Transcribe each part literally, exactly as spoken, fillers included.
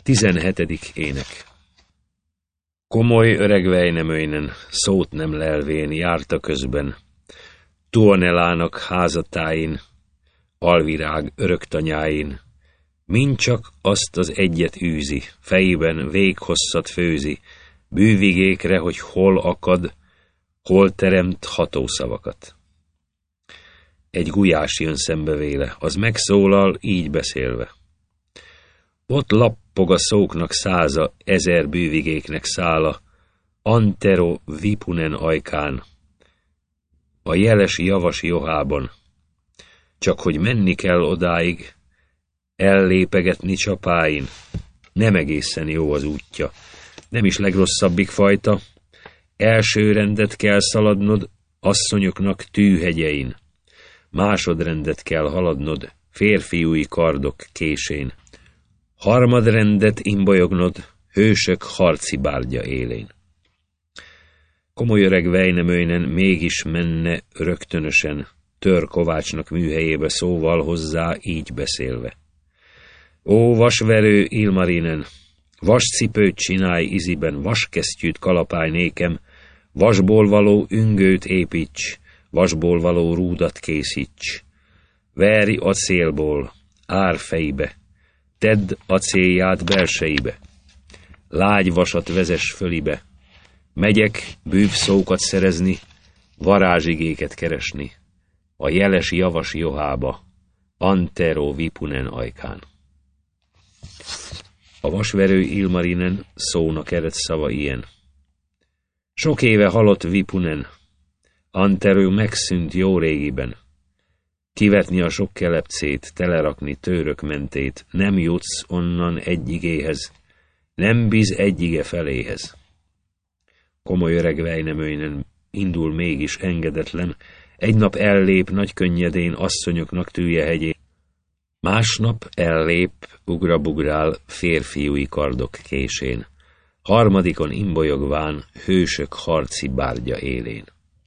Tizenhetedik ének. Komoly öreg Väinämöinen, szót nem lelvén járta közben, Tuonelának házatáin, alvirág öröktanyáin, mind csak azt az egyet űzi, fejében véghosszat főzi, bűvigékre, hogy hol akad, hol teremt hatószavakat. Egy gulyás jön szembe véle, az megszólal, így beszélve. Ott lappog a szóknak száza, ezer bűvigéknek szála, Antero Vipunen ajkán, a jeles javas johában. Csak hogy menni kell odáig, ellépegetni csapáin, nem egészen jó az útja, nem is legrosszabbik fajta, első rendet kell szaladnod asszonyoknak tűhegyein, másodrendet kell haladnod férfiúi kardok késén, harmadrendet imbolyognod hősök harci bárdja élén. Komoly öreg Väinämöinen mégis menne rögtönösen, Tör kovácsnak műhelyébe szóval hozzá így beszélve. Ó, vasverő Ilmarinen, vascipőt csinálj iziben, vaskesztyűt kalapálj nékem, vasból való üngőt építs, vasból való rúdat készíts. Verj acélból, árfejbe, tedd acélját belseibe, lágy vasat vezess fölibe, megyek bűvszókat szerezni, varázsigéket keresni, a jeles javas johába, Antero Vipunen ajkán. A vasverő Ilmarinen szónak ered szava ilyen. Sok éve halott Vipunen, Antero megszűnt jó régiben. Kivetni a sok kelepcét, telerakni tőrök mentét, nem jutsz onnan egy igéhez, nem bíz egy ige feléhez. Komoly öreg Väinämöinen indul mégis engedetlen, egy nap ellép nagy könnyedén asszonyoknak tűjehegyén, másnap ellép, ugrabugrál férfiúi kardok késén, harmadikon imbolyogván hősök harci bárdja élén.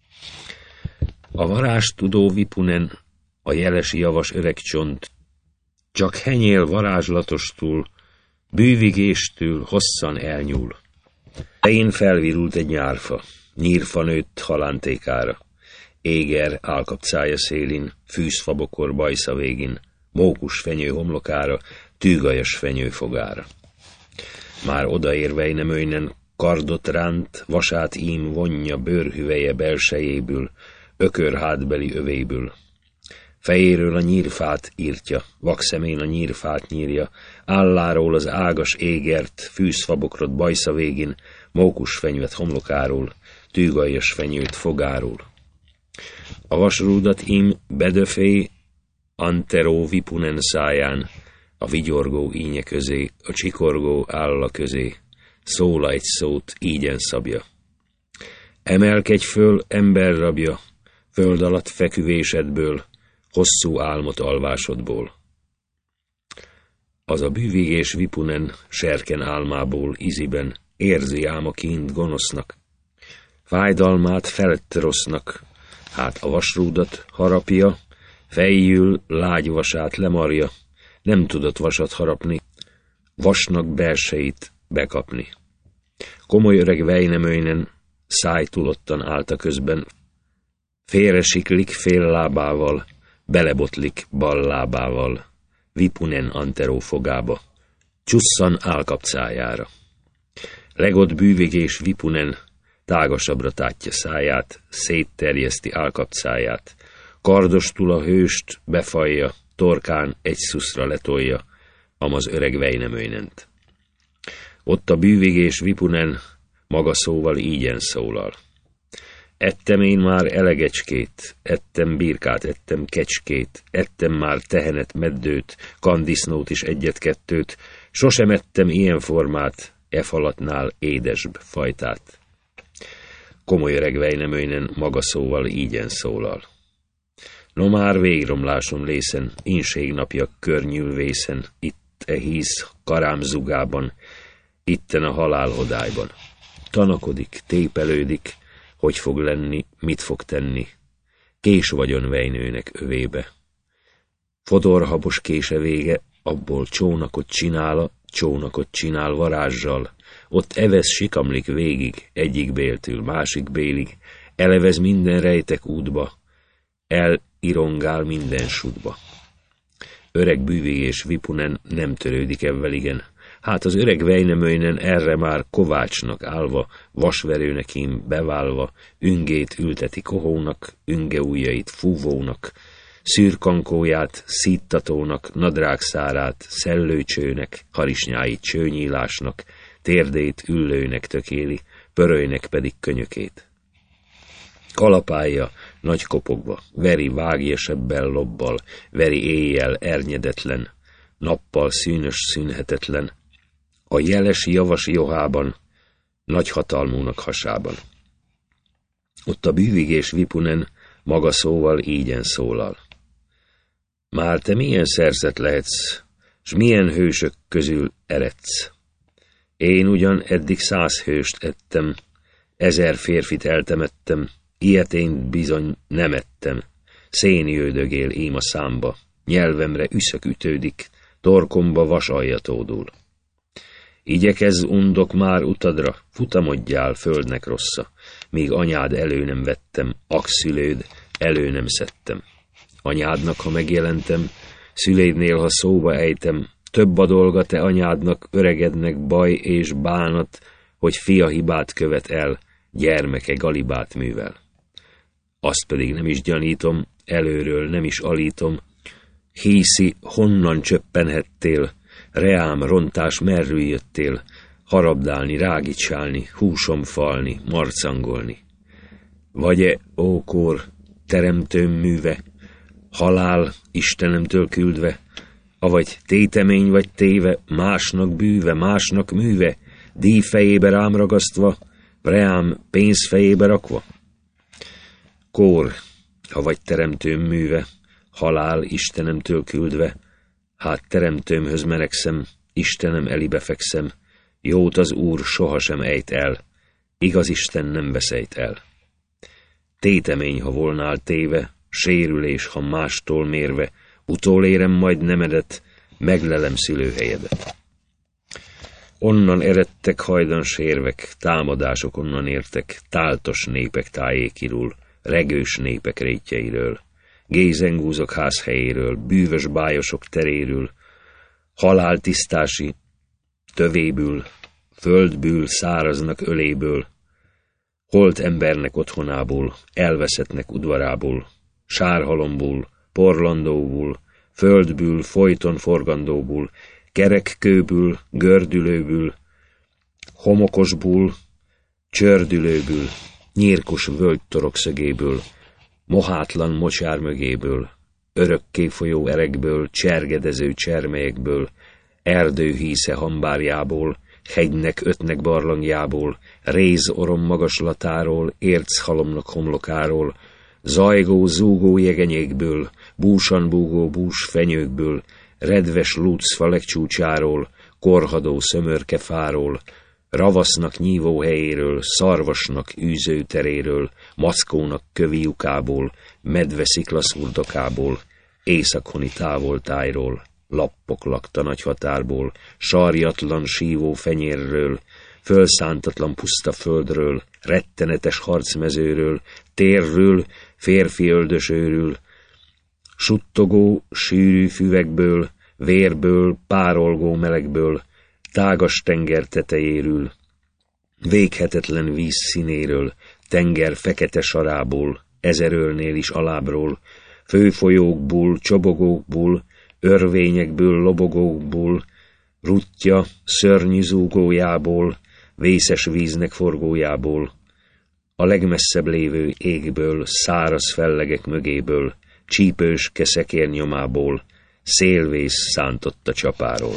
A varázstudó Vipunen, a jeles javas öreg csont, csak henyél varázslatostul, bűvigéstől hosszan elnyúl. Fején felvirult egy nyárfa, nyírfa nőtt halántékára, éger állkapcája szélin, fűzfabokor bajsza végin, mókus fenyő homlokára, tűgajas fenyő fogára. Már odaér Väinämöinen, kardot ránt, vasát ím vonja bőrhüveje belsejéből, ökörhátbeli övéből. Fejéről a nyírfát írtja, vakszemén a nyírfát nyírja, álláról az ágas égert, fűzfabokrot bajsza végin, mókus fenyvet homlokáról, tűgajas fenyőt fogáról. A vasrúdat ím bedöfé, Antero Vipunen száján, a vigyorgó ínye közé, a csikorgó álla közé, szóla egy szót, ígyen szabja. Emelkedj föl, emberrabja, föld alatt feküvésedből, hosszú álmot alvásodból. Az a bűvigés Vipunen serken álmából iziben érzi ám a kint gonosznak, fájdalmát felett rossznak, hát a vasrúdat harapja, fejjül lágy vasát lemarja, nem tudott vasat harapni, vasnak belseit bekapni. Komoly öreg Väinämöinen szájtulottan állta közben, félresiklik fél lábával, belebotlik bal lábával, Vipunen Antero fogába, csusszan állkapcájára. Legott bűvigés Vipunen tágasabbra tátja száját, szétterjeszti állkapcáját, kardostul a hőst befalja, torkán egy szuszra letolja, amaz öreg Väinämöinent. Ott a bűvigés Vipunen maga szóval ígyen szólal. Ettem én már elegecskét, ettem birkát, ettem kecskét, ettem már tehenet, meddőt, kandisznót is egyet-kettőt, sosem ettem ilyen formát, e falatnál édesbb fajtát. Komoly öreg Väinämöinen maga szóval ígyen szólal. No már végromlásom lészen, ínség napja környűl vészen, itt e híz karámzugában, itten a halálhodályban. Tanakodik, tépelődik, hogy fog lenni, mit fog tenni. Kés vagyon Vejnőnek övébe. Fodorhabos kése vége, abból csónakot csinál, csónakot csinál varázssal, ott evesz sikamlik végig, egyik béltől másik bélig, elevez minden rejtek útba, elirongál minden sútba. Öreg Bűvigés Vipunen nem törődik evvel igen, hát az öreg Väinämöinen erre már kovácsnak állva, vasverőnek ím beválva, üngét ülteti kohónak, ünge ujjait fúvónak, szürkankóját szíttatónak, nadrágszárát szellőcsőnek, harisnyáit csőnyílásnak, térdét üllőnek tökéli, pörölynek pedig könyökét. Kalapálja nagy kopogva, veri vágja sebbel lobbal, veri éjjel ernyedetlen, nappal szűnös szűnhetetlen, a jeles javas johában, nagy hatalmúnak hasában. Ott a Bűvigés Vipunen maga szóval ígyen szólal. Már te milyen szerzet lehetsz, s milyen hősök közül eredsz? Én ugyan eddig száz hőst ettem, ezer férfit eltemettem, ilyet én bizony nem ettem. Szén jöldögél ím a számba, nyelvemre üszök ütődik, torkomba vasalja tódul. Igyekezz undok már utadra, futamodjál földnek rossza, míg anyád elő nem vettem, akszülőd elő nem szedtem. Anyádnak, ha megjelentem, szülédnél, ha szóba ejtem, több a dolga te anyádnak, öregednek baj és bánat, hogy fia hibát követ el, gyermeke galibát művel. Azt pedig nem is gyanítom, előről nem is alítom, híszi, honnan csöppenhettél, reám rontás merről jöttél, harabdálni, rágicsálni, húsom falni, marcangolni. Vagy-e, ó kór, teremtőm műve, halál Istenemtől küldve, avagy tétemény vagy téve, másnak bűve, másnak műve, díj fejébe rám ragasztva, reám pénz fejébe rakva? Kór, ha vagy teremtőm műve, halál Istenemtől küldve, hát teremtőmhöz meregszem, Istenem elébe fekszem, jót az Úr sohasem ejt el, igaz Isten nem veszejt el. Tétemény, ha volnál téve, sérülés, ha mástól mérve, utolérem majd nemedet, meglelem szülőhelyedet. Onnan eredtek hajdan sérvek, támadások onnan értek, táltos népek tájékirul, regős népek rétjeiről, gézengúzok házhelyéről, bűvös bájosok teréről, haláltisztási tövéből, földből száraznak öléből, holt embernek otthonából, elveszettnek udvarából, sárhalomból, porlandóból, földből, folyton forgandóból, kerekkőből, gördülőből, homokosból, csördülőből, nyírkos völgytorokszögéből, mohátlan mocsár mögéből, örökké folyó erekből, csergedező csermelyekből, erdőhísze hambárjából, hegynek ötnek barlangjából, rézorom magaslatáról, érchalomnak homlokáról, zajgó, zúgó jegenyékből, búsan búgó búsfenyőkből, redves lúcfa legcsúcsáról, korhadó szömörkefáról, ravasznak nyívó helyéről, szarvasnak űzőteréről, mackónak kövi lyukából, medve sziklaszurdokából, északhoni távoltájról, lappok lakta nagy határból, sarjatlan sívó fenyérről, fölszántatlan puszta földről, rettenetes harcmezőről, térről, férfi öldösőről, suttogó, sűrű füvekből, vérből, párolgó melegből, tágas tenger tetejéről, véghetetlen víz színéről, tenger fekete sarából, ezerölnél is alábbról, főfolyókból, csobogókból, örvényekből, lobogókból, ruttya, szörnyű zúgójából, vészes víznek forgójából, a legmesszebb lévő égből, száraz fellegek mögéből, csípős keszekér nyomából, szélvész szántott a csapáról.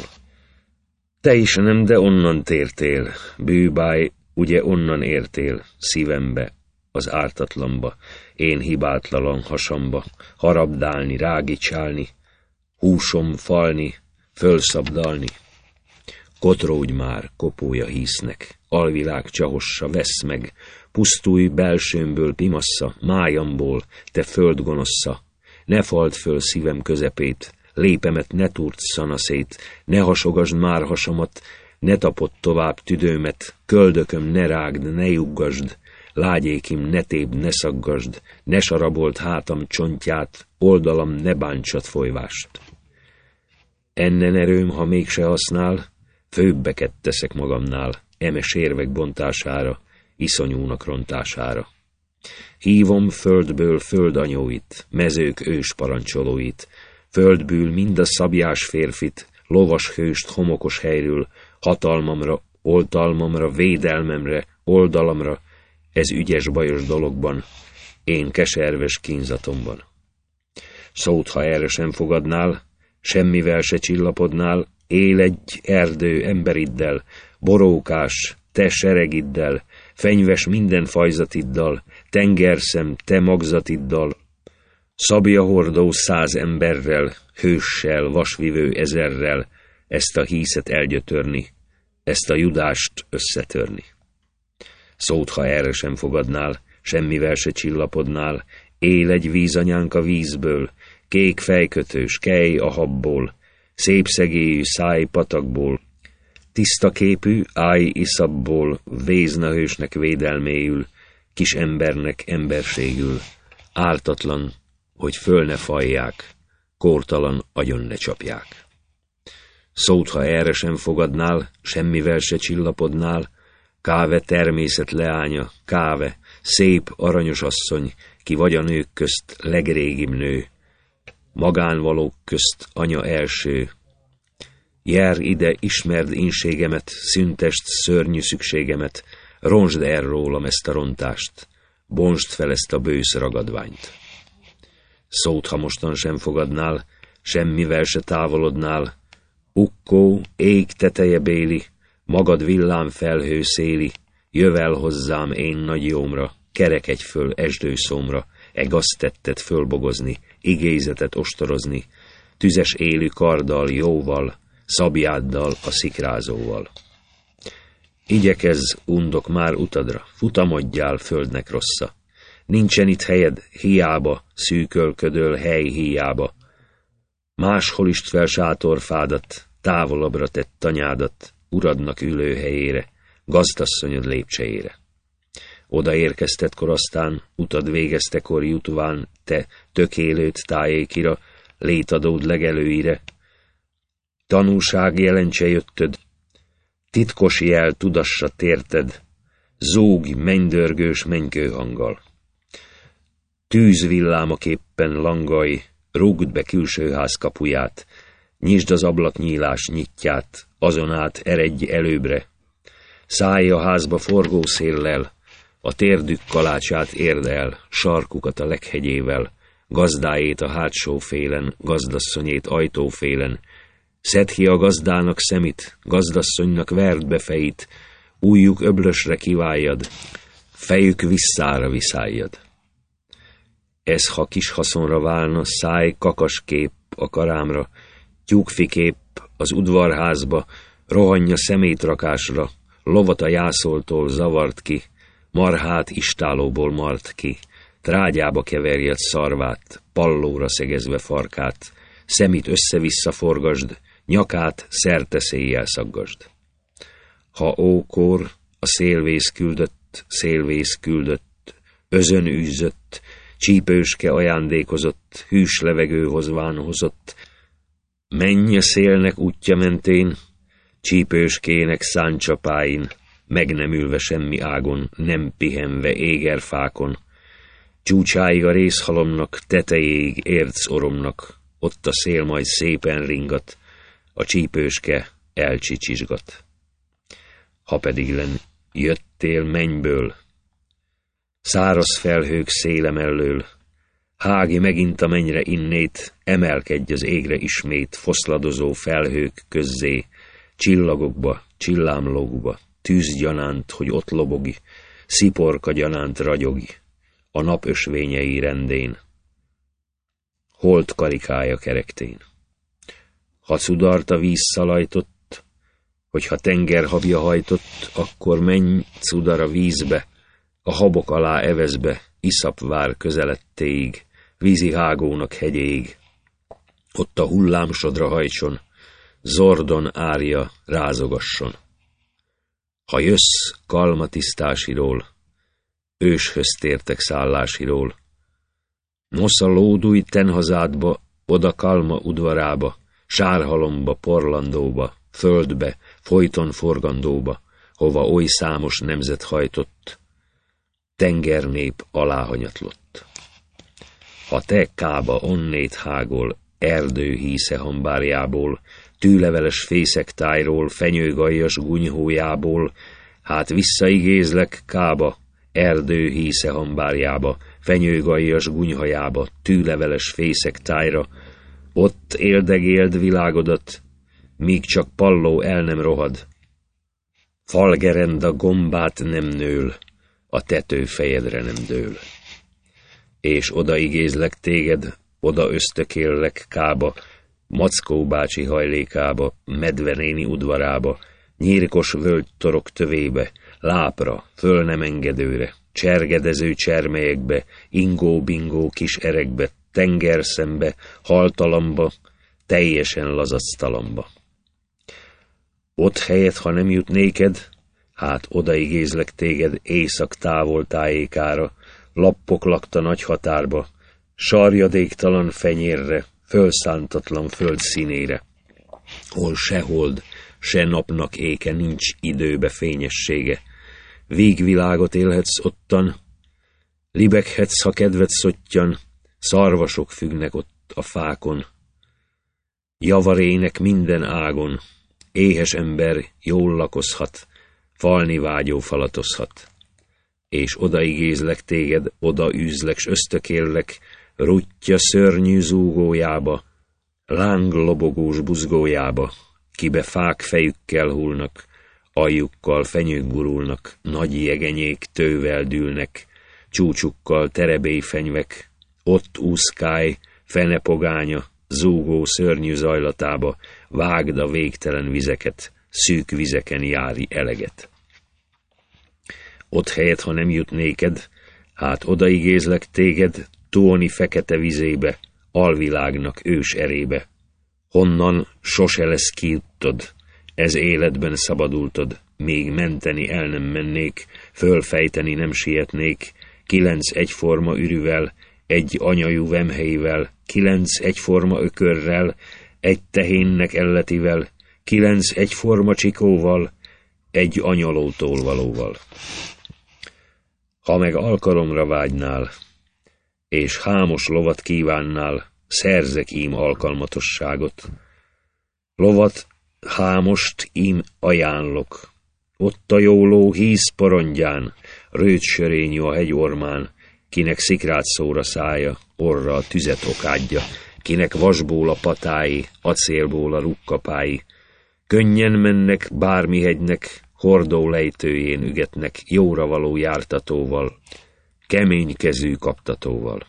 Te is nem, de onnan tértél, bűbáj, ugye onnan értél, szívembe, az ártatlanba, én hibátlalan hasamba, harabdálni, rágicsálni, húsom falni, fölszabdalni. Kotródj már, kopója hisznek, alvilág csahossa, vesz meg, pusztulj belsőmből pimassza, májamból, te föld gonossza, ne fald föl szívem közepét, lépemet ne túrt szanaszét, ne hasogasd már hasamat, ne tapod tovább tüdőmet, köldököm ne rágd, ne juggasd, lágyékim ne tépd, ne szaggasd, ne sarabolt hátam csontját, oldalam ne bántsad folyvást. Ennen erőm, ha mégse használ, főbbeket teszek magamnál, eme sérvek bontására, iszonyúnak rontására. Hívom földből földanyóit, mezők ős parancsolóit, földből mind a szabjás férfit, lovas hőst homokos helyről, hatalmamra, oltalmamra, védelmemre, oldalamra, ez ügyes bajos dologban, én keserves kínzatomban. Szót, ha erre sem fogadnál, semmivel se csillapodnál, él egy erdő emberiddel, borókás, te seregiddel, fenyves minden fajzatiddal, tengerszem, te magzatiddal, szabja hordó száz emberrel, hőssel, vasvivő ezerrel, ezt a híszet elgyötörni, ezt a judást összetörni. Szót, ha erre sem fogadnál, semmivel se csillapodnál, él egy vízanyánk a vízből, kék fejkötős, kej a habból, szép szegélyű száj patakból, tiszta képű áj iszabból, vézna hősnek védelméül, kis embernek emberségül, ártatlan, hogy föl ne fajják, kórtalan agyon ne csapják. Szót, ha erre sem fogadnál, semmivel se csillapodnál, Káve természet leánya, Káve, szép, aranyos asszony, ki vagy a nők közt legrégibb nő, magánvalók közt anya első. Jár ide, ismerd inségemet, szüntest szörnyű szükségemet, rontsd el rólam ezt a rontást, bontsd fel ezt a bősz ragadványt. Szót, ha mostan sem fogadnál, semmivel se távolodnál, ukkó, ég teteje béli, magad villám felhő széli, jövel hozzám én nagy jómra, kerekedj föl esdőszómra, e gaztettet fölbogozni, igézetet ostorozni, tüzes élő karddal, jóval, szabjáddal, a szikrázóval. Igyekezz, undok már utadra, futamodjál földnek rossza. Nincsen itt helyed, hiába, szűkölködöl hely hiába. Máshol ist fel sátorfádat, távolabbra tett tanyádat, uradnak ülő helyére, gazdasszonyod lépcsejére. Oda érkeztetkor aztán, utad végeztekor jutván, te tökélőt tájékira, létadód legelőire. Tanúság jelentse jöttöd, titkos jel tudassa térted, zúgj mennydörgős mennykőhanggal. Tűzvillámaképpen langaj, rúgd be külső ház kapuját, nyisd az ablaknyílás nyitját, azon át eredj előbbre. Szállj a házba forgó széllel, a térdük kalácsát érd el, sarkukat a leghegyével, gazdájét a hátsó félen, gazdasszonyét ajtófélen. Szedd ki a gazdának szemit, gazdasszonynak verd be fejit, ujjuk öblösre kiváljad, fejük visszára viszáljad. Ez, ha kis haszonra válna, száj kakaskép a karámra, tyúkfikép az udvarházba, rohanja szemétrakásra, lovat a jászoltól zavart ki, marhát istálóból mart ki, trágyába keverjed szarvát, pallóra szegezve farkát, szemét össze-vissza forgasd, nyakát szerte széjjel szaggasd. Ha ókor a szélvész küldött, szélvész küldött, özön űzött, csípőske ajándékozott, hűs levegő hozván hozott, menj a szélnek útja mentén, csípőskének száncsapáin, meg nem ülve semmi ágon, nem pihenve égerfákon, csúcsáig a rézhalomnak, tetejéig érc oromnak, ott a szél majd szépen ringat, a csípőske elcsicsisgat. Ha pedig len jöttél mennyből, száraz felhők széle mellől, hági megint a mennyre innét, emelkedj az égre ismét, foszladozó felhők közzé, csillagokba, csillámlógba, tűzgyanánt, hogy ott lobogi, sziporka gyanánt ragyogi, a nap ösvényei rendén, holt karikája kerektén. Ha cudart a víz szalajtott, hogyha tengerhabja hajtott, akkor menj cudar a vízbe, a habok alá evezbe, iszap vár közelettéig, vízi hágónak hegyéig. ott a hullámsodra hajtson, zordon árja rázogasson. Ha jössz Kalma tisztásiról, őshöz tértek szállásiról, nosza lódulj tenhazádba, oda Kalma udvarába, sárhalomba, porlandóba, földbe, folyton forgandóba, hova oly számos nemzet hajtott, tengernép aláhanyatlott. Ha te Kába onnét hágol, erdő hísze hambárjából, tűleveles fészektájról, fenyőgajjas gunyhójából, hát visszaigézlek Kába, erdő hísze hambárjába, fenyőgajjas gunyhajába, tűleveles fészektájra, ott éldegéld világodat, míg csak palló el nem rohad. Falgerenda gombát nem nől, a tető fejedre nem dől. És odaigézlek téged, oda ösztökéllek Kába, Mackó bácsi hajlékába, Medvenéni udvarába, nyírkos völgy torok tövébe, lápra, föl nem engedőre, csergedező csermelyekbe, ingó-bingó kis erekbe, tengerszembe, haltalamba, teljesen lazactalamba. Ott helyet, ha nem jut néked, hát odaigézlek téged észak távol tájékára, lappok lakta nagy határba, sarjadéktalan fenyérre, fölszántatlan föld színére, hol se hold, se napnak éke nincs időbe fényessége, végvilágot élhetsz ottan, libeghetsz, ha kedved szottyan, szarvasok függnek ott a fákon, javarének minden ágon, éhes ember jól lakozhat, falni vágyó falatozhat. És odaigézlek téged, oda űzlek, s ösztökéllek, ruttya szörnyű zúgójába, láng lobogós buzgójába, kibe fák fejükkel hullnak, aljukkal fenyők gurulnak, nagy jegenyék tővel dűlnek, csúcsukkal terebélyfenyvek, ott úszkálj, fenepogánya, zúgó szörnyű zajlatába, vágd a végtelen vizeket, szűk vizeken jári eleget. Ott helyet, ha nem jut néked, hát odaigézlek téged, Tuoni fekete vizébe, alvilágnak ős erébe. Honnan sose lesz kijuttod, ez életben szabadultod, még menteni el nem mennék, fölfejteni nem sietnék, kilenc egyforma ürűvel, egy anyajú vemhelyvel, kilenc egyforma ökörrel, egy tehénnek elletivel, kilenc egyforma csikóval, egy anyalótól valóval. Ha meg alkalomra vágynál, és hámos lovat kívánnál, szerzek ím alkalmatosságot. Lovat, hámost ím ajánlok, ott a jó ló híz porondján, rőtsörényű a hegyormán, kinek szikrát szóra szája, orra a tüzet okádja, kinek vasból a patái, acélból a rukkapái. Könnyen mennek bármi hegynek, hordó lejtőjén ügetnek, jóra való jártatóval, kemény kezű kaptatóval.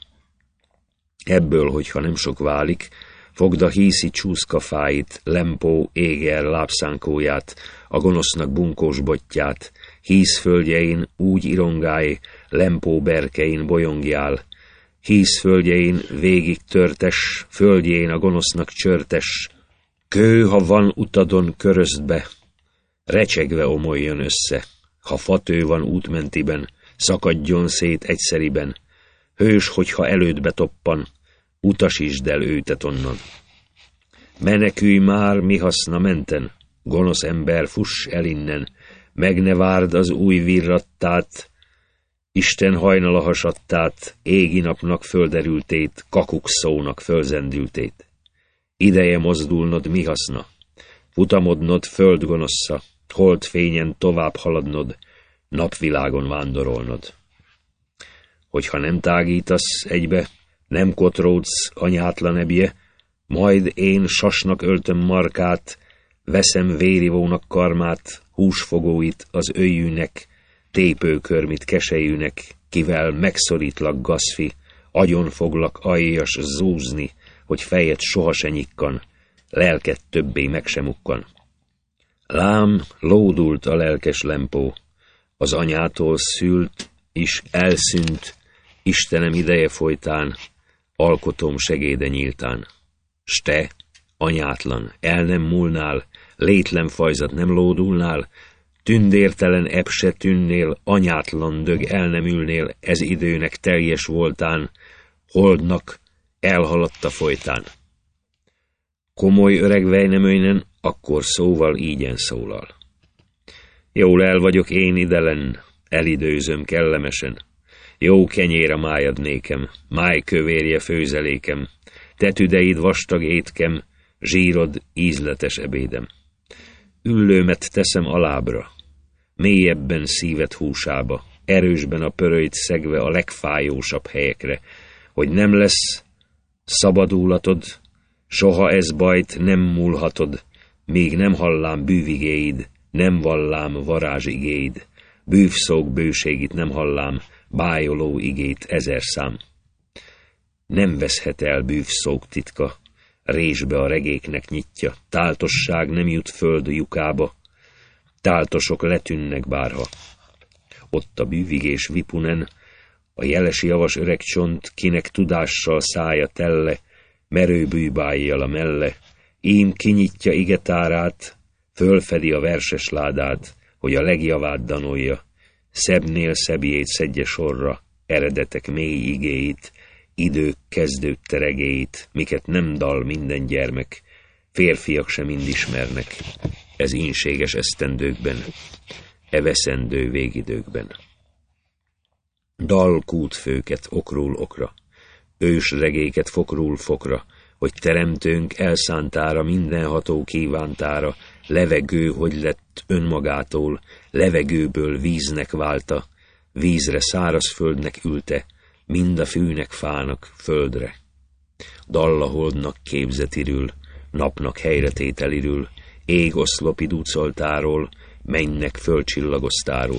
Ebből, hogyha nem sok válik, fogd a híszi csúszkafáit, lempó éger lábszánkóját, a gonosznak bunkós bottyát, hízföldjein úgy irongálj, lempó berkein bolyongjál, hízföldjein végig törtes, földjén a gonosznak csörtes, kő, ha van utadon körözd be, recsegve omoljon össze, ha fatő van útmentiben, szakadjon szét egyszeriben, hős, hogyha elődbe toppan, utasítsd el őtet onnan. Menekülj már, mi haszna menten, gonosz ember, fuss el innen, meg ne várd az új virrattát, Isten hajnala hasadtát, égi napnak földerültét, kakukszónak fölzendültét. Ideje mozdulnod, mi haszna, futamodnod földgonossza, holdfényen tovább haladnod, napvilágon vándorolnod. Hogyha nem tágítasz egybe, nem kotródsz anyátlan ebje, majd én sasnak öltöm markát, veszem vérivónak karmát, húsfogóit az öljűnek, tépőkörmit keselyűnek, kivel megszorítlak gazfi, agyon foglak aljas zúzni, hogy fejed soha se nyikkan, lelked többé meg sem ukkan. Lám, lódult a lelkes lempó, az anyától szült, is elszűnt, Istenem ideje folytán, alkotom segéde nyíltán. S te, anyátlan, el nem múlnál, létlen fajzat nem lódulnál, tündértelen ebb se tűnnél, anyátlan dög el nem ülnél, ez időnek teljes voltán, holdnak elhaladta folytán. Komoly öreg Väinämöinen akkor szóval ígyen szólal. Jól el vagyok én idelen, elidőzöm kellemesen. Jó kenyér a májad nékem, májkövérje főzelékem, te tüdeid vastag étkem, zsírod ízletes ebédem. Üllőmet teszem alábra, mélyebben szíved húsába, erősben a pörölyt szegve a legfájósabb helyekre, hogy nem lesz szabadulatod, soha ez bajt nem múlhatod, míg nem hallám bűvigéid, nem vallám varázsigéid, bűvszók bőségit nem hallám, bájoló igét ezer szám. Nem veszhet el bűvszók titka, résbe a regéknek nyitja, táltosság nem jut föld lyukába, táltosok letűnnek bárha. Ott a bűvigés Vipunen, a jelesi javas öreg csont, kinek tudással szája telle, merő bűbájjal a melle, ím kinyitja igetárát, fölfedi a verses ládát, hogy a legjavát danolja, szebbnél szebbjét szedje sorra, eredetek mély igéit, idők kezdőt teregéit, miket nem dal minden gyermek, férfiak sem mind ismernek, ez ínséges esztendőkben, e veszendő végidőkben. Dal kútfőket okról okra, ős regéket fokról fokra, hogy teremtőnk elszántára, mindenható kívántára, levegő, hogy lett önmagától, levegőből víznek válta, vízre szárazföldnek ülte, mind a fűnek fának földre. Dallaholdnak képzetirül, napnak helyretételirül, ég oszlopi ducoltáról, mennynek fölcsillagoztáról.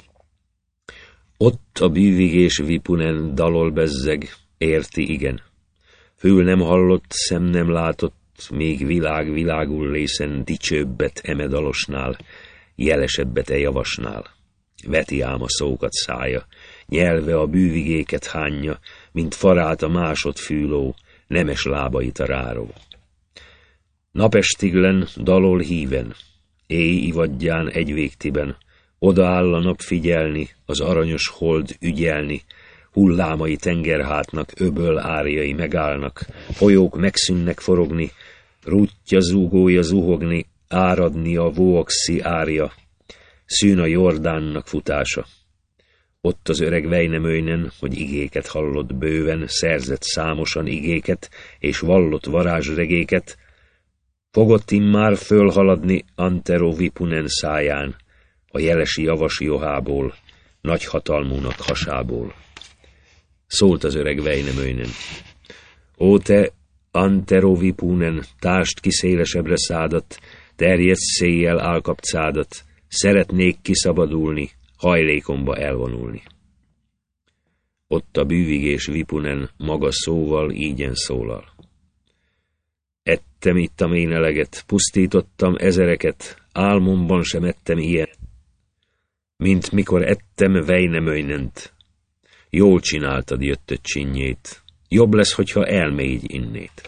Ott a bűvigés Vipunen dalol bezzeg, érti igen. Fül nem hallott, szem nem látott, még világ világul lészen dicsőbbet eme dalosnál, jelesebbet e javasnál. Veti ám a szókat szája, nyelve a bűvigéket hányja, mint farát a másodfűló, nemes lábait a ráró. Napestiglen dalol híven, éj ivadján egy végtiben, odaáll a nap figyelni, az aranyos hold ügyelni, hullámai tengerhátnak, öböl árjai megállnak, folyók megszűnnek forogni, rútja zúgója zuhogni, áradni a vóaxi árja, szűn a Jordánnak futása. Ott az öreg Väinämöinen, hogy igéket hallott bőven, szerzett számosan igéket, és vallott varázsregéket, fogott immár fölhaladni Antero Vipunen száján, a jelesi javas johából, nagy hatalmúnak hasából. Szólt az öreg Väinämöinen. Ó te, Antero Vipunen, társt ki szélesebbre szádat, terjedsz széjjel állkapcádat, szeretnék kiszabadulni, hajlékomba elvonulni. Ott a bűvigés Vipunen maga szóval ígyen szólal. Ettem, ittam én eleget, pusztítottam ezereket, álmomban sem ettem ilyen, mint mikor ettem Väinämöinent. Jól csináltad jöttöt csinnyét, jobb lesz, hogyha elmégy innét.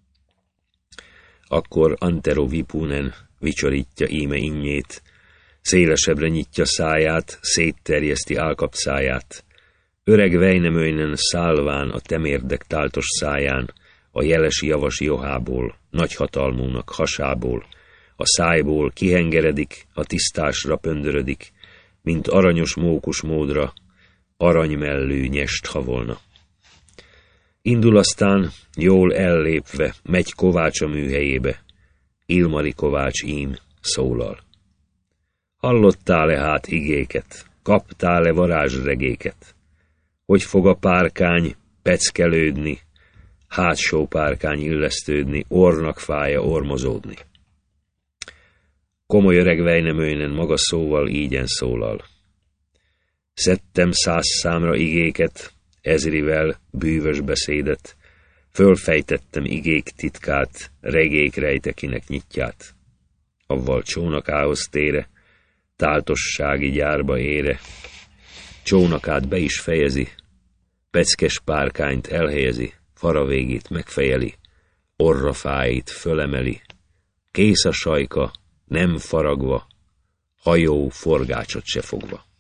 Akkor Antero Vipunen vicsorítja íme innyét, szélesebbre nyitja száját, szétterjeszti állkapszáját. Öreg Väinämöinen szálván a temérdek táltos száján, a jelesi javas johából, nagy hatalmúnak hasából, a szájból kihengeredik, a tisztásra pöndörödik, mint aranyos mókus módra, aranymellű nyest havolna. Indul aztán, jól ellépve, megy Kovács a műhelyébe, Ilmari Kovács ím szólal. Hallottál-e hát igéket, kaptál-e varázsregéket? Hogy fog a párkány peckelődni, hátsó párkány illesztődni, orrnak fája ormozódni? Komoly öreg Väinämöinen maga szóval ígyen szólal. Szedtem száz számra igéket, ezrivel bűvös beszédet, fölfejtettem igék titkát, regék rejtekinek nyitját. Avval csónakához tére, táltossági gyárba ére, csónakát be is fejezi, peckes párkányt elhelyezi, fara végét megfejeli, orrafáit fölemeli, kész a sajka, nem faragva, hajó forgácsot se fogva.